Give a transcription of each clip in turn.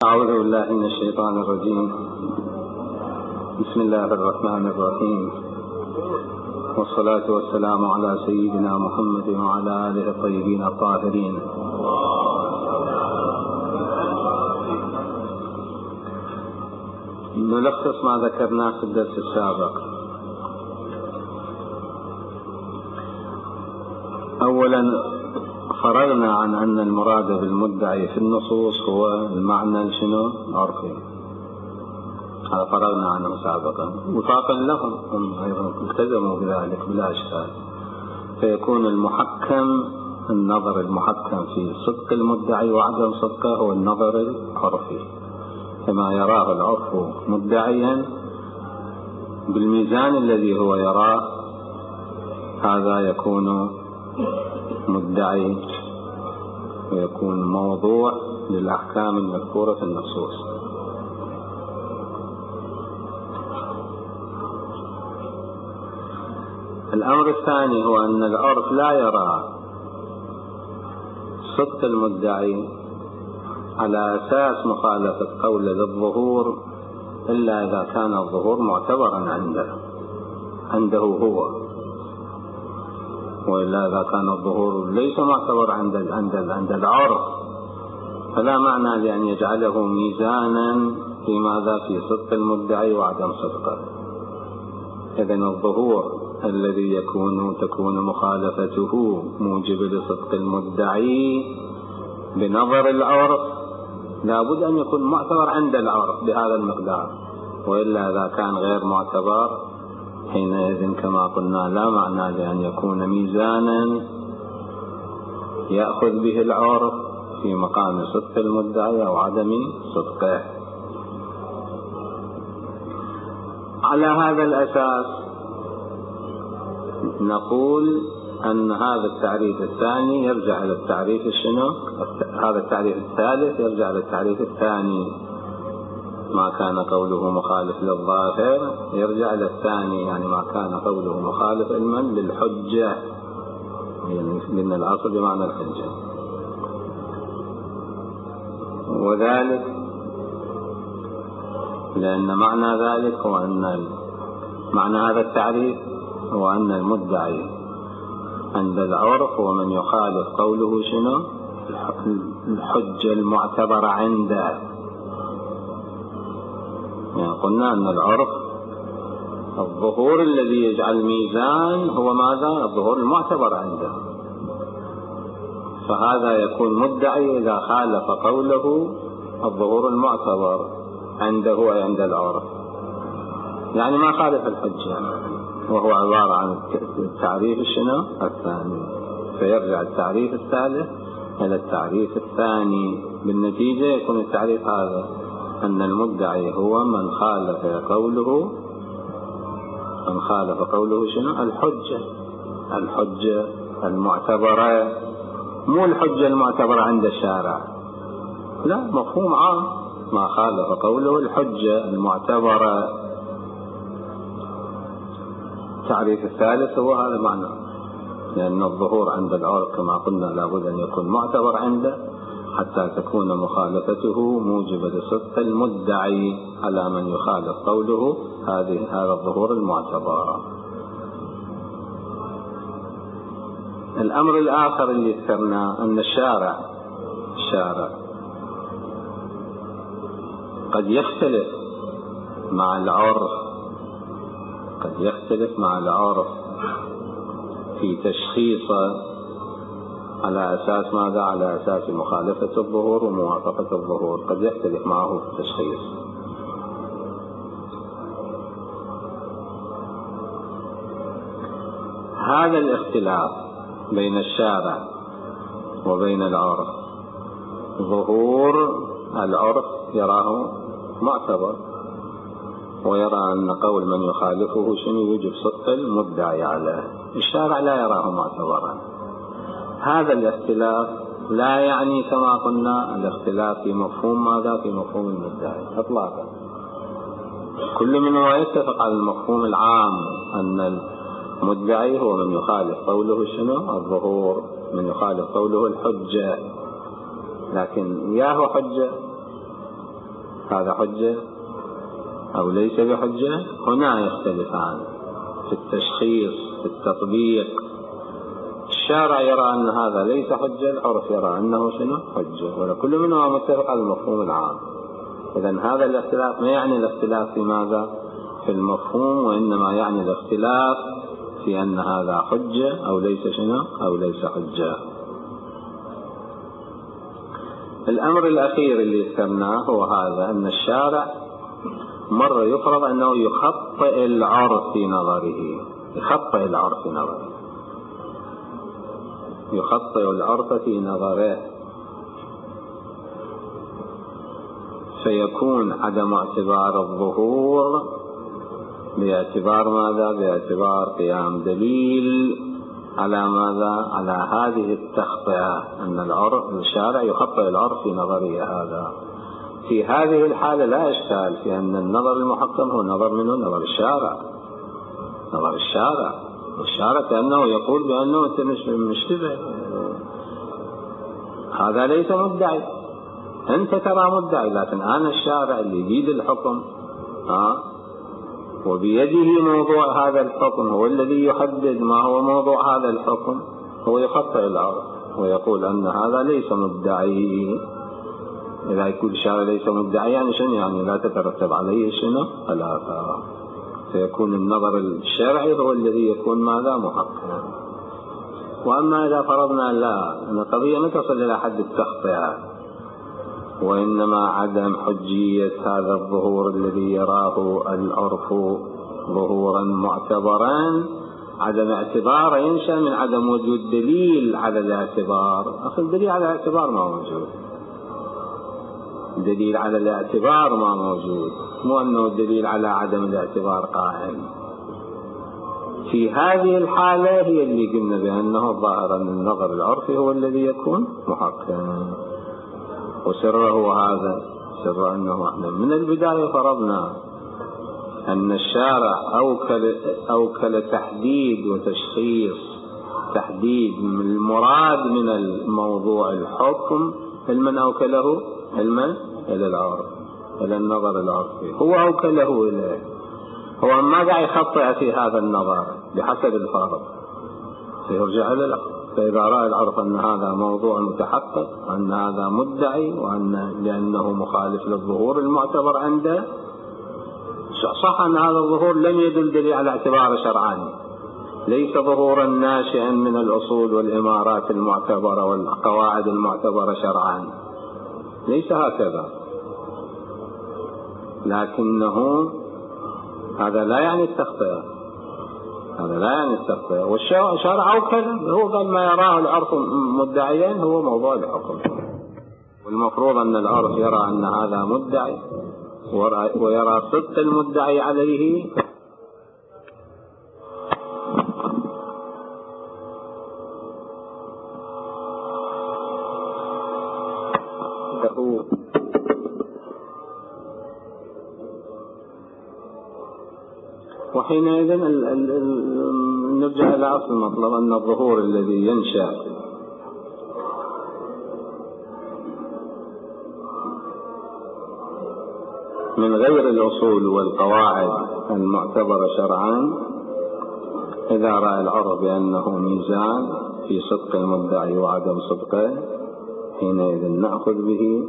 أعوذ بالله من الشيطان الرجيم. بسم الله الرحمن الرحيم، والصلاة والسلام على سيدنا محمد وعلى آله الطيبين الطاهرين. نلخص ما ذكرناه في الدرس السابق. أولا فرغنا عن أن المراد بالمدعي في النصوص هو المعنى عرفي. هذا فرغنا عنه سابقا وفاقا لهم، هم أيضا التزموا بذلك بلا إشكال. فيكون النظر المحكم في صدق المدعي وعدم صدقه هو النظر العرفي، كما يراه العرف مدعيا بالميزان الذي هو يراه، هذا يكون مدعي ويكون موضوع للأحكام المذكورة في النصوص. الأمر الثاني هو أن العرف لا يرى صدق المدعي على أساس مخالفة قول للظهور إلا إذا كان الظهور معتبرا عنده هو، وإلا إذا كان الظهور ليس معتبر عند العرف فلا معنى لأن يجعله ميزانا في ماذا؟ في صدق المدعي وعدم صدقه. إذن الظهور الذي تكون مخالفته موجب لصدق المدعي بنظر العرف لابد أن يكون معتبر عند العرف بهذا المقدار، وإلا إذا كان غير معتبر حينئذ كما قلنا لا معنى لأن يكون ميزانا يأخذ به العرف في مقام صدق المدعي أو عدم صدقه. على هذا الأساس نقول أن هذا التعريف الثاني يرجع إلى التعريف هذا التعريف الثالث يرجع إلى التعريف الثاني، ما كان قوله مخالف للظاهر يرجع إلى الثاني، يعني ما كان قوله مخالف علما للحجة، يعني من الأصل بمعنى الحجة. وذلك لأن معنى ذلك هو أن معنى هذا التعريف هو أن المدعي عند العرف هو من يخالف قوله الحجة المعتبرة عنده. يعني قلنا أن العرف الظهور الذي يجعل ميزان هو ماذا؟ الظهور المعتبر عنده، فهذا يكون مدعي إذا خالف قوله الظهور المعتبر عنده أي عند العرف، يعني ما خالف الحجة، وهو عبارة عن التعريف الثاني. فيرجع التعريف الثالث إلى التعريف الثاني، بالنتيجة يكون التعريف هذا أن المدعي هو من خالف قوله الحجة المعتبرة، مو الحجة المعتبرة عند الشارع، لا، مفهوم عام، ما خالف قوله الحجة المعتبرة. التعريف الثالث هو هذا معنى، لأن الظهور عند العرف كما قلنا لابد أن يكون معتبر عنده حتى تكون مخالفته موجبة لصدق المدعي على من يخالف قوله هذا الظهور المعتبر. الأمر الآخر اللي ذكرناه أن الشارع قد يختلف مع العرف في تشخيصه على أساس ماذا؟ على أساس مخالفة الظهور وموافقة الظهور، قد يختلف معه في التشخيص. هذا الاختلاف بين الشارع وبين العرف، ظهور العرف يراه معتبر ويرى أن قول من يخالفه يوجب صدق المدعي عليه، الشارع لا يراه معتبرا. هذا الاختلاف لا يعني كما قلنا الاختلاف في مفهوم ماذا؟ في مفهوم المدعي اطلاقا، كل منهما يتفق على المفهوم العام أن المدعي هو من يخالف قوله الظهور، من يخالف قوله الحجة، لكن ياهو حجة هذا حجة أو ليس بحجة؟ هنا يختلفان في التشخيص، في التطبيق. الشارع يرى أن هذا ليس حجة، العرف يرى أنه شنو؟ حجة، ولكل منهما متفق على المفهوم العام. إذن هذا الاختلاف ما يعني الاختلاف في ماذا؟ في المفهوم، وإنما يعني الاختلاف في أن هذا حجة أو ليس شنو؟ أو ليس حجة. الأمر الأخير اللي ذكرناه هو هذا، أن الشارع مرة يفرض أنه يخطئ العرف في نظره، يخطئ العرف في نظره، يخطئ العرف في نظره، فيكون عدم اعتبار الظهور باعتبار ماذا؟ باعتبار قيام دليل على ماذا؟ على هذه التخطئة، أن الشارع يخطئ العرف في نظره هذا. في هذه الحالة لا إشكال في أن النظر المحكم هو نظر منه؟ نظر الشارع، نظر الشارع. الشارع كأنه يقول بأنه أنت مشتبه، هذا ليس مدعي، أنت ترى مدعي، لكن أنا الشارع اللي بيد الحكم وبيده موضوع هذا الحكم، هو الذي يحدد ما هو موضوع هذا الحكم، هو يخطئ العرف ويقول أن هذا ليس مدعي. إذا يقول الشارع ليس مدعي يعني شنو؟ يعني لا تترتب عليه شنو؟ الآثار. فيكون النظر الشرعي هو الذي يكون ماذا؟ محققا. وأما إذا فرضنا لا، أن القضية ما تصل إلى حد التخطئة، وإنما عدم حجية هذا الظهور الذي يراه العرف ظهورا معتبرا، عدم اعتبار ينشأ من عدم وجود دليل على الاعتبار. أصل دليل على الاعتبار ما موجود، دليل على الاعتبار ما موجود، مو أنه الدليل على عدم الاعتبار قائم. في هذه الحالة هي اللي قلنا بأنه ظاهرا النظر العرفي هو الذي يكون محكما، وسره هذا سر أنه احنا من البداية فرضنا أن الشارع أوكل تحديد وتشخيص، تحديد المراد من الموضوع الحكم، من أوكله علما إلى العرف، إلى النظر العرفي، هو أوكله إليه. هو ما قاعد يخطئ في هذا النظر بحسب الفرض، فيرجع إلى العرف. فإذا رأى العرف أن هذا موضوع متحقق، أن هذا مدعي، وأن لأنه مخالف للظهور المعتبر عنده، صح أن هذا الظهور لم يدل دليل على اعتبار شرعاني، ليس ظهورا ناشئا من الأصول والإمارات المعتبرة والقواعد المعتبرة شرعا، ليس هكذا، لكنه هذا لا يعني التخطئة، هذا لا يعني التخطئة. والشارع أوكل، هو قال ما يراه العرف مدعيا هو موضوع الحكم، والمفروض أن العرف يرى أن هذا مدعي ويرى صدق المدعي عليه، وحينئذ نرجع إلى أصل المطلب، أن الظهور الذي ينشأ من غير الأصول والقواعد المعتبرة شرعا، إذا رأى العرف بأنه ميزان في صدق المدعي وعدم صدقه، حينئذ نأخذ به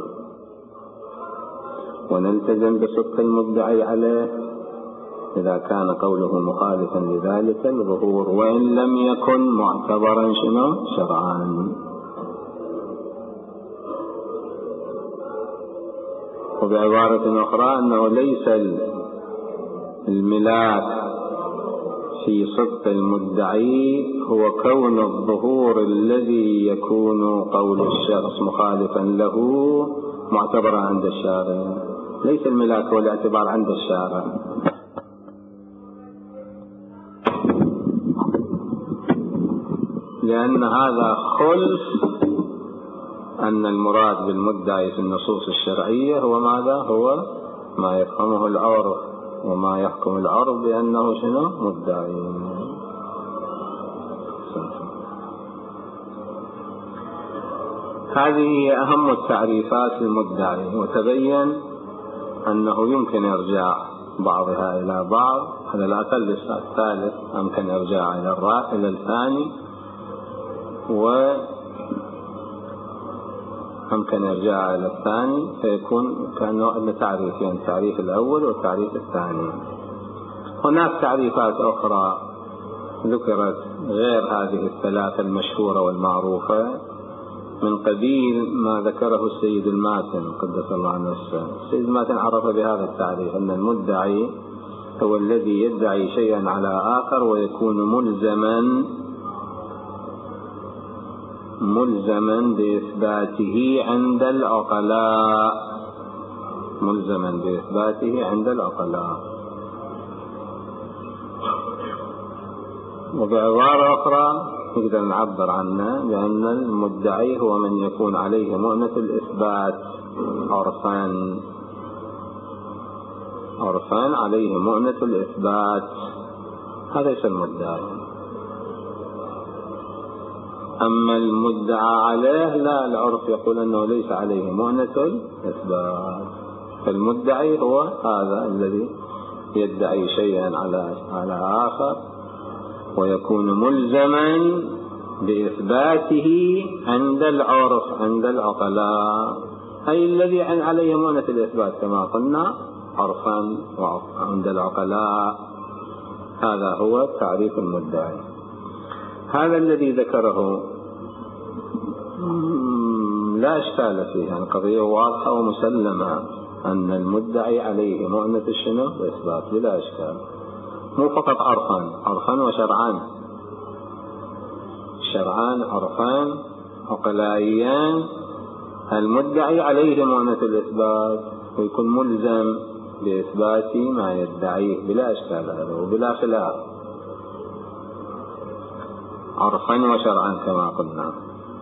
ونلتزم بصدق المدعي عليه إذا كان قوله مخالفا لذلك الظهور، وإن لم يكن معتبرا شنو؟ شرعا. وبعبارة أخرى أنه ليس الملاك في صدق المدعي هو كون الظهور الذي يكون قول الشخص مخالفا له معتبرا عند الشارع، ليس الملاك هو الاعتبار عند الشارع، لأن هذا خلف أن المراد بالمدعي في النصوص الشرعية هو ماذا؟ هو ما يفهمه العرف، وما يحكم العرف بأنه شنو؟ مدعي. هذه أهم التعريفات للمدعي، وتبين أنه يمكن إرجاع بعضها إلى بعض، على الأقل الثالث يمكن إرجاع إلى الثاني، ويمكن إرجاع إلى الثاني، فيكون كأنه تعريفين، التعريف الأول والتعريف الثاني. هناك تعريفات أخرى ذكرت غير هذه الثلاثة المشهورة والمعروفة، من قبيل ما ذكره السيد الماتن قدس الله نفسه. السيد الماتن عرف بهذا التعريف أن المدعي هو الذي يدعي شيئا على آخر ويكون ملزما بإثباته عند العقلاء، ملزما بإثباته عند العقلاء. وبعبارة أخرى نقدر نعبر عنه بأن المدعي هو من يكون عليه مؤنة الإثبات عرفان عليه مؤنة الإثبات، هذا ليس المدعي. أما المدعى عليه لا، العرف يقول أنه ليس عليه مؤنة الإثبات، فالمدعي هو هذا الذي يدعي شيئا على آخر ويكون ملزما بإثباته عند العرف عند العقلاء، أي الذي عليه مؤنة الإثبات كما قلنا عرفا وعند العقلاء. هذا هو تعريف المدعي. هذا الذي ذكره لا إشكال فيه، يعني قضية واضحة ومسلمة أن المدعي عليه مؤنة الشنو الإثبات بلا إشكال، مو فقط عرفان وشرعان، شرعان عرفان عقلائيان. المدعي عليه مؤنة الإثبات ويكون ملزم بإثبات ما يدعيه بلا إشكال هذا وبلا خلاف، عرفا وشرعا كما قلنا.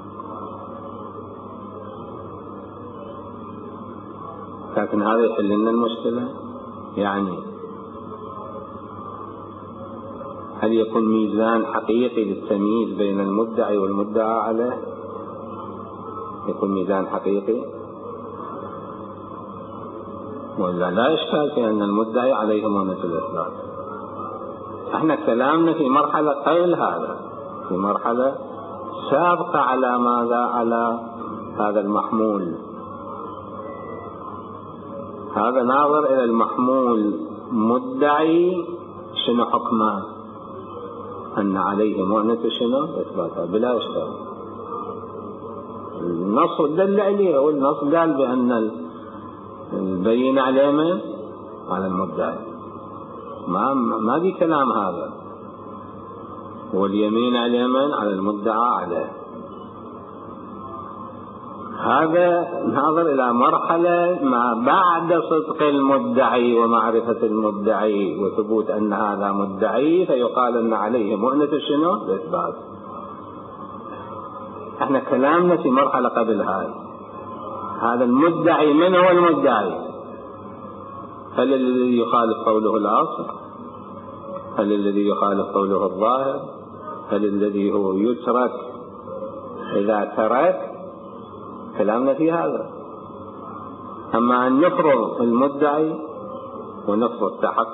لكن هذا يحل لنا المشكلة، يعني هل يكون ميزان حقيقي للتمييز بين المدعي والمدعى عليه؟ يكون ميزان حقيقي ولا لا إشكال في أن المدعي عليه مؤنة الإثبات. احنا كلامنا في مرحلة قبل هذا، في مرحلة سابقة على ماذا؟ على هذا المحمول. هذا ناظر إلى المحمول مدعي شنو حكمه؟ أن عليه مؤنة شنو إثباتها بلا إشكال. النص دل عليه، والنص قال بأن البين عليه من؟ على المدعي، ما في كلام هذا. واليمين على من؟ على المدعى عليه. هذا ناظر إلى مرحلة ما بعد صدق المدعي ومعرفة المدعي وثبوت أن هذا مدعي، فيقال أن عليه مؤنة شنو؟ الإثبات. احنا كلامنا في مرحلة قبل هذا المدعي من هو المدعي؟ هل الذي يخالف قوله الأصل؟ هل الذي يخالف قوله الظاهر؟ هل الذي هو يترك إذا ترك؟ كلامنا في هذا. أما أن نفرض المدعي ونفرض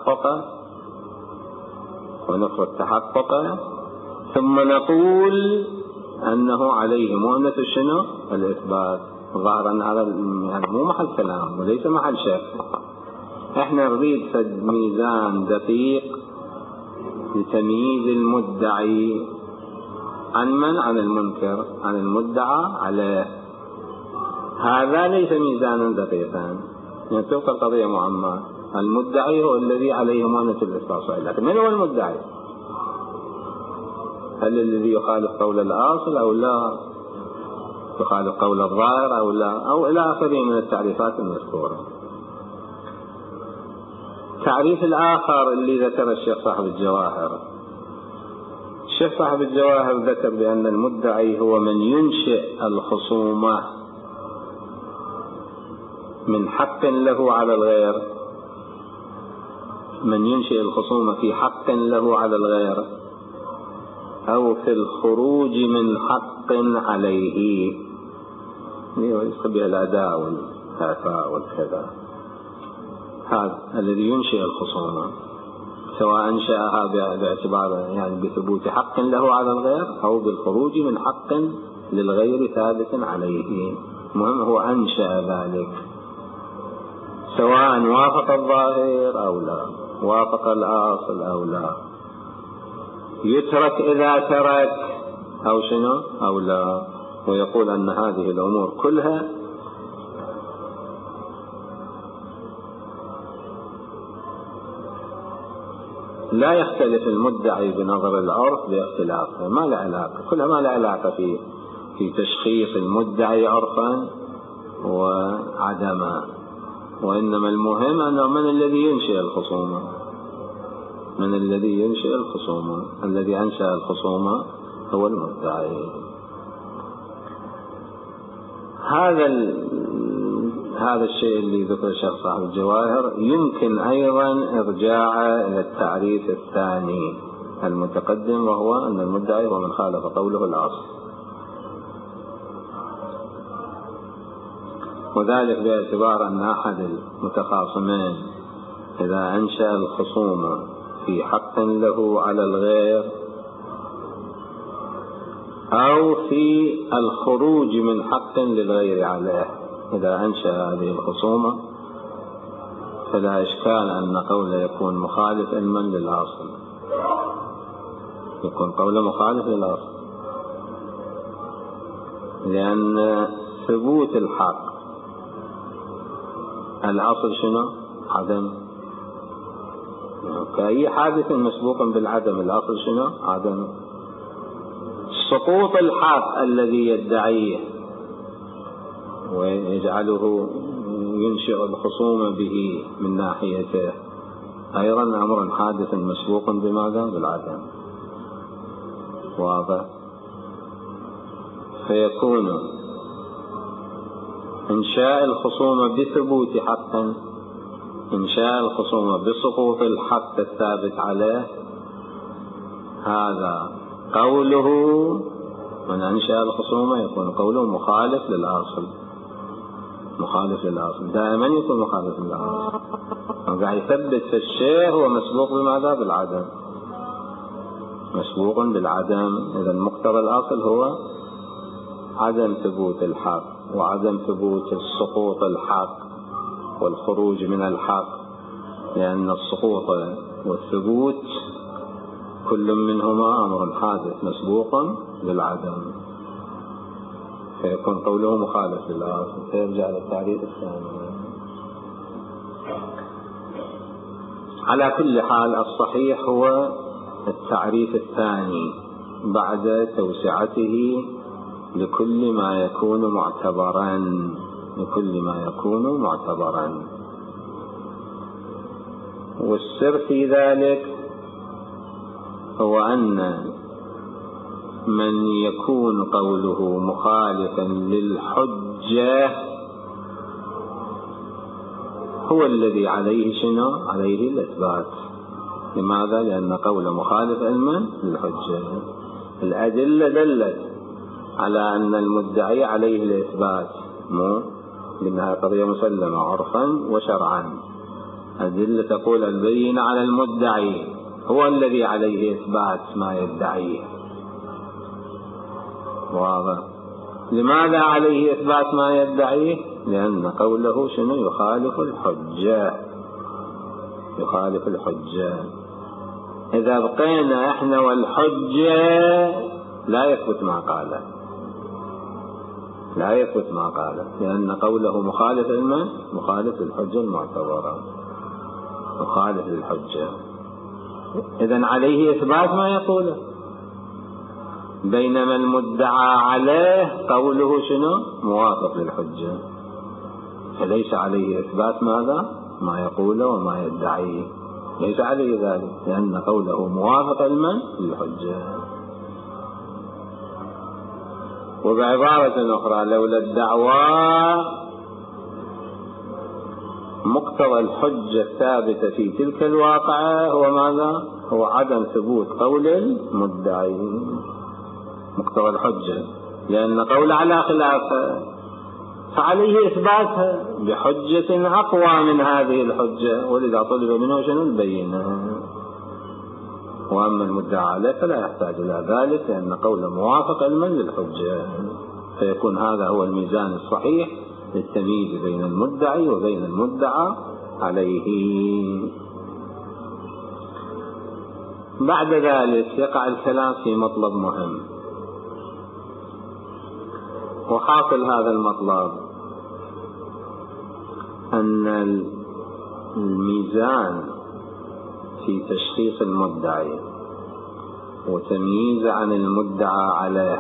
تحققه ثم نقول أنه عليه مؤنة شنو؟ الإثبات. ظاهرا هذا يعني مو محل كلام وليس محل شك. احنا نريد فد ميزان دقيق لتمييز المدعي عن من؟ عن المنكر، عن المدعى عليه. هذا ليس ميزانا دقيقا، يعني تبقى القضية معمّة. المدعي هو الذي عليه مؤنة الإثبات، لكن من هو المدعي؟ هل الذي يخالف قول الأصل أو لا يخالف قول الظاهر أو لا، أو إلى آخره من التعريفات المذكورة. التعريف الآخر اللي ذكر الشيخ صاحب الجواهر، الشيخ صاحب الجواهر ذكر بأن المدعي هو من ينشئ الخصومة من حق له على الغير، من ينشئ الخصومة في حق له على الغير أو في الخروج من حق عليه، يستبه الأداء والإعفاء والكذا. هذا الذي ينشئ الخصومة، سواء أنشأها باعتبار يعني بثبوت حق له على الغير أو بالخروج من حق للغير ثابت عليه. المهم هو أنشأ ذلك، سواء وافق الظاهر أو لا، وافق الأصل أو لا، يترك إذا ترك أو شنو أو لا. ويقول أن هذه الأمور كلها لا يختلف المدعي بنظر العرف باختلافه، ما له علاقة، كلها ما له علاقة في تشخيص المدعي عرفا وعدما، وإنما المهم أنه من الذي ينشئ الخصومة، من الذي ينشئ الخصومة، الذي أنشأ الخصومة هو المدعي. هذا الشيء اللي ذكر الشيخ صاحب الجواهر يمكن أيضا إرجاعه إلى التعريف الثاني المتقدم، وهو أن المدعي هو من خالف قوله الأصل، وذلك باعتبار أن أحد المتخاصمين إذا أنشأ الخصومة في حق له على الغير أو في الخروج من حق للغير عليه، إذا أنشأ هذه الخصومة فلا إشكال أن قوله يكون مخالف علما للأصل، يكون قوله مخالف للأصل، لأن ثبوت الحق الأصل شنو؟ عدم، كأي حادث مسبوق بالعدم، الأصل شنو؟ عدم. سقوط الحق الذي يدعيه ويجعله ينشئ الخصومة به من ناحيته أيضا أمر حادث مسبوق بماذا؟ بالعدم، واضح. فيكون إنشاء الخصومة بثبوت حق، إنشاء الخصومة بسقوط الحق الثابت عليه، هذا قوله من أنشأ الخصومة يكون قوله مخالف للأصل، مخالف للأصل، دائما يكون مخالف للأصل، قاعد يثبت في الشيء هو مسبوق بماذا؟ بالعدم، مسبوق بالعدم. إذا مقتضى الأصل هو عدم ثبوت الحق وعدم ثبوت السقوط الحق والخروج من الحق، لأن السقوط والثبوت كل منهما أمر حادث مسبوق بالعدم، فيكون قوله مخالف للأصل. فيرجع للتعريف الثاني. على كل حال الصحيح هو التعريف الثاني بعد توسعته لكل ما يكون معتبرا، لكل ما يكون معتبرا. والسر في ذلك هو أن من يكون قوله مخالفا للحجة هو الذي عليه شنو؟ عليه الإثبات. لماذا؟ لأن قوله مخالف علما للحجة، الأدلة دلت على أن المدعي عليه الإثبات، مو لأنها قضية مسلمة عرفا وشرعا. أدلة تقول البينة على المدعي، هو الذي عليه إثبات ما يدعيه، واضح. لماذا عليه إثبات ما يدعيه؟ لأن قوله شنو؟ يخالف الحجة، يخالف الحجة. إذا بقينا إحنا والحجة لا يثبت ما قاله، لا يثبت ما قاله، لأن قوله مخالف علما مخالف للحجة المعتبرة، مخالف للحجة، إذن عليه إثبات ما يقوله. بينما المدعى عليه قوله شنو؟ موافق للحجة، فليس عليه إثبات ماذا؟ ما يقوله وما يدعيه، ليس عليه ذلك، لأن قوله موافق علما للحجة. وبعبارة أخرى لولا الدعوى مقتضى الحجة الثابتة في تلك الواقعة هو ماذا؟ هو عدم ثبوت قول المدعي، مقتضى الحجة، لأن قول على خلافه، فعليه إثباتها بحجة أقوى من هذه الحجة، ولذا طلب منه شنو؟ البينة. وأما المدعى عليه فلا يحتاج إلى ذلك، لأن قوله موافق علما للحجة، فيكون هذا هو الميزان الصحيح للتمييز بين المدعي وبين المدعى عليه. بعد ذلك يقع الكلام في مطلب مهم، وحاصل هذا المطلب أن الميزان في تشخيص المدعي وتمييز عن المدعى عليه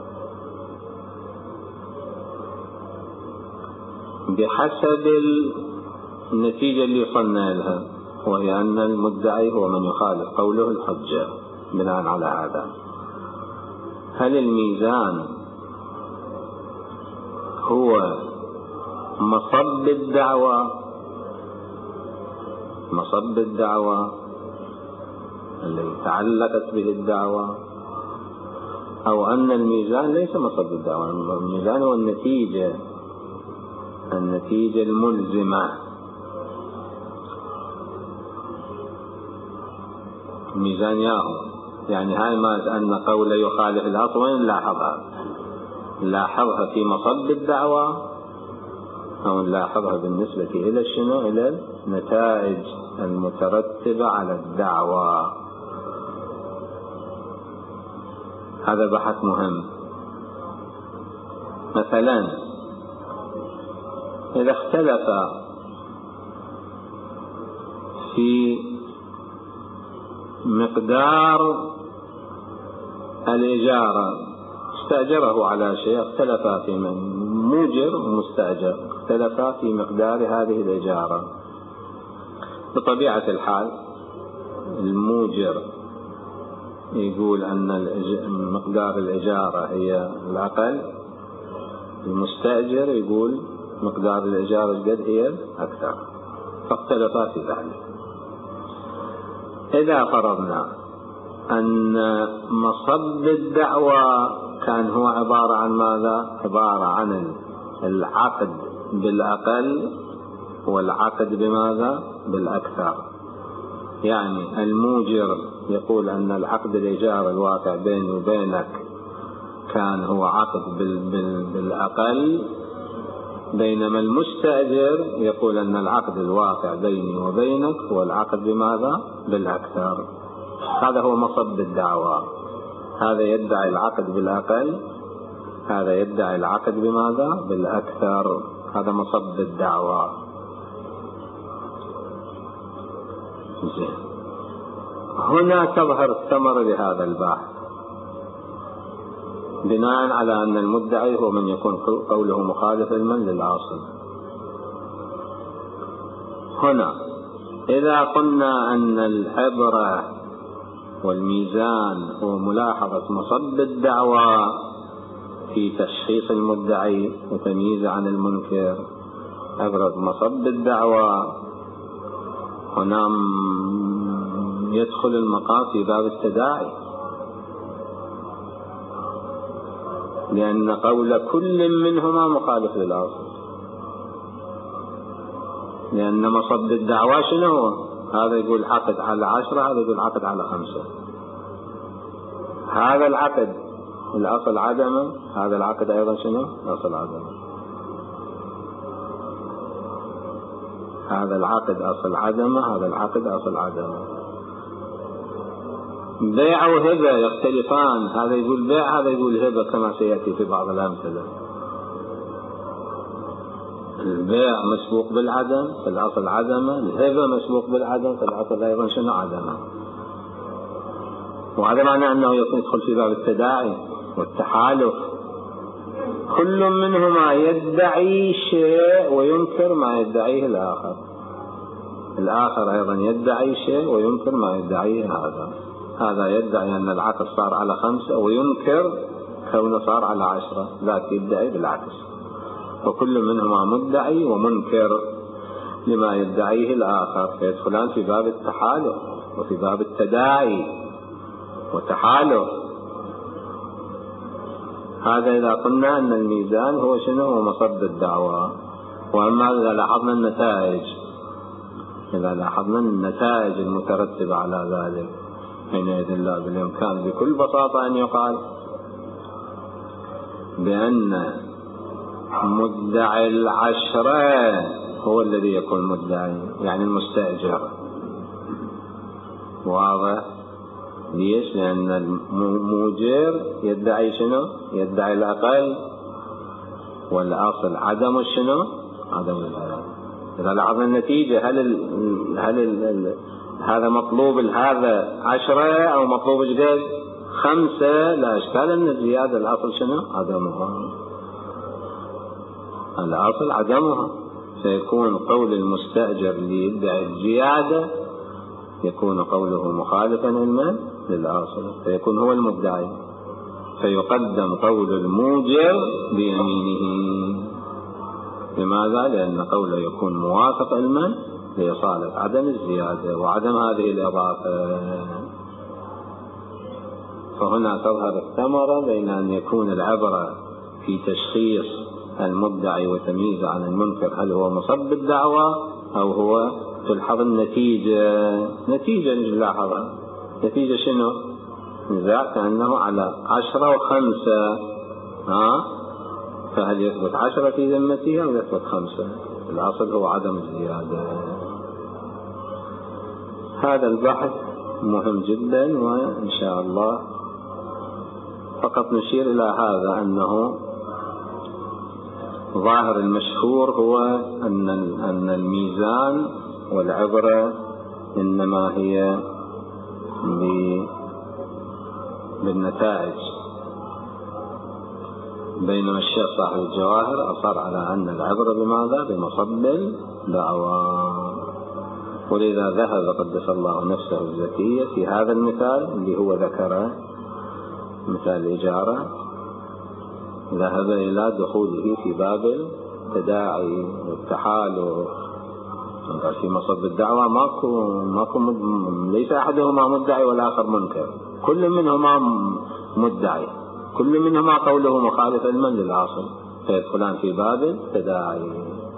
بحسب النتيجة اللي وصلنا لها، وهي أن المدعي هو من يخالف قوله الحجة. بناء على هذا، هل الميزان هو مصب الدعوة الذي تعلقت به الدعوة، أو أن الميزان ليس مصب الدعوة؟ الميزان هو النتيجة الملزمة. الميزان يعني هاي ما أن قوله يخالف الأصل، وين نلاحظها في مصب الدعوة، أو نلاحظها بالنسبة إلى شنو؟ إلى النتائج المترتبة على الدعوة. هذا بحث مهم. مثلا إذا اختلف في مقدار الإجارة، استأجره على شيء، اختلفا في موجر ومستأجر، اختلفا في مقدار هذه الإجارة. بطبيعة الحال الموجر يقول أن مقدار الإجارة هي الأقل، المستأجر يقول مقدار الإجارة قد هي أكثر، فاختلفا في ذلك. إذا فرضنا أن مصب الدعوة كان هو عبارة عن ماذا؟ عبارة عن العقد بالأقل والعقد بماذا؟ بالأكثر. يعني الموجر يقول أن العقد الإيجار الواقع بيني وبينك كان هو عقد بالأقل، بينما المستأجر يقول أن العقد الواقع بيني وبينك هو العقد بماذا؟ بالأكثر. هذا هو مصب الدعوة. هذا يدعي العقد بالأقل، هذا يدعي العقد بماذا؟ بالأكثر. هذا مصب الدعوة. هنا تظهر الثمرة لهذا البحث، بناء على أن المدعي هو من يكون قوله مخالف علما للأصل. هنا إذا قلنا أن العبرة والميزان هو ملاحظة مصب الدعوة في تشخيص المدعي وتمييز عن المنكر، عبرة مصب الدعوة، هنا يدخل المقام في باب التداعي، لأن قول كل منهما مخالف للأصل، لأن مصب الدعوة شنو هو؟ هذا يقول عقد على 10، هذا يقول عقد على 5. هذا العقد الأصل عدمه، هذا العقد أيضا شنو؟ الأصل عدمه. هذا العقد أصل عدمه، هذا العقد أصل عدمه. بيع وهبة يختلفان، هذا يقول بيع، هذا يقول هبة، كما سيأتي في بعض الأمثلة. البيع مسبوق بالعدم فالأصل عدمه، الهبة مسبوق بالعدم فالأصل أيضا شنو؟ عدمه. وهذا معناه أنه يدخل في باب التداعي والتحالف. كل منهما يدعي شيء وينكر ما يدعيه الآخر، الآخر أيضا يدعي شيء وينكر ما يدعيه هذا. هذا يدعي أن العقد صار على 5 وينكر كونه صار على 10، ذاك يدعي بالعكس. وكل منهما مدعي ومنكر لما يدعيه الآخر، فيدخلان في باب التحالف وفي باب التداعي والتحالف. هذا إذا قلنا أن الميزان هو شنو؟ هو مصب الدعوة. وأما إذا لاحظنا النتائج المترتبة على ذلك، حينئذ الله بالإمكان بكل بساطة أن يقال بأن مدعي العشرة هو الذي يكون مدعي، يعني المستأجر. واضح؟ ليش؟ لأن المؤجر يدعي شنو؟ يدعي الأقل، والأصل عدم شنو؟ عدم الأقل. إذا لاحظنا النتيجة، هل هذا مطلوب هذا 10 أو مطلوب جديد 5؟ لا إشكال أن الزيادة الأصل شنو؟ عدمها. الأصل عدمها. فيكون قول المستأجر اللي يدعي الزيادة يكون قوله مخالفا للأصل، فيكون هو المدعي، فيقدم قول الموجر بيمينه. لماذا؟ لأن قوله يكون موافق لإصالة عدم الزيادة وعدم هذه الإضافة. فهنا تظهر الثمرة بين أن يكون العبرة في تشخيص المدعي وتمييزه عن المنكر، هل هو مصب الدعوة أو هو تلحظ نتيجة نلاحظها. نتيجة شنو؟ نزاع كأنه على 10 و5. فهل يثبت 10 في ذمته أو يثبت 5؟ الأصل هو عدم الزيادة. هذا البحث مهم جدا، وإن شاء الله فقط نشير إلى هذا، أنه ظاهر المشهور هو أن الميزان والعبرة إنما هي بالنتائج، بينما الشيخ صاحب الجواهر أصر على أن العبرة بماذا؟ بمصب الدعوى. ولذا ذهب قدس الله نفسه الزكية في هذا المثال اللي هو ذكره، مثال الإجارة، ذهب إلى دخوله في باب التداعي والتحالف. في مصب الدعوة ماكو ليس أحدهما مدعي والآخر منكر، كل منهما مدعي، كل منهما قوله مخالفا للأصل، فيدخلان في باب التداعي.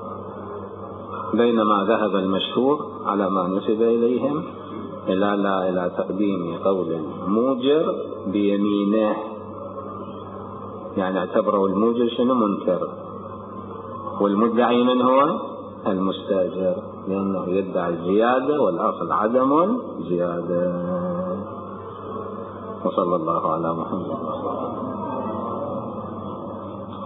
بينما ذهب المشهور على ما نسب إليهم إلى تقديم قول موجر بيمينه، يعني اعتبروا الموجر شنو؟ منكر، والمدعي من هو؟ المستأجر، لأنه يدعي الزيادة والأصل عدم الزيادة. وصلى الله على محمد.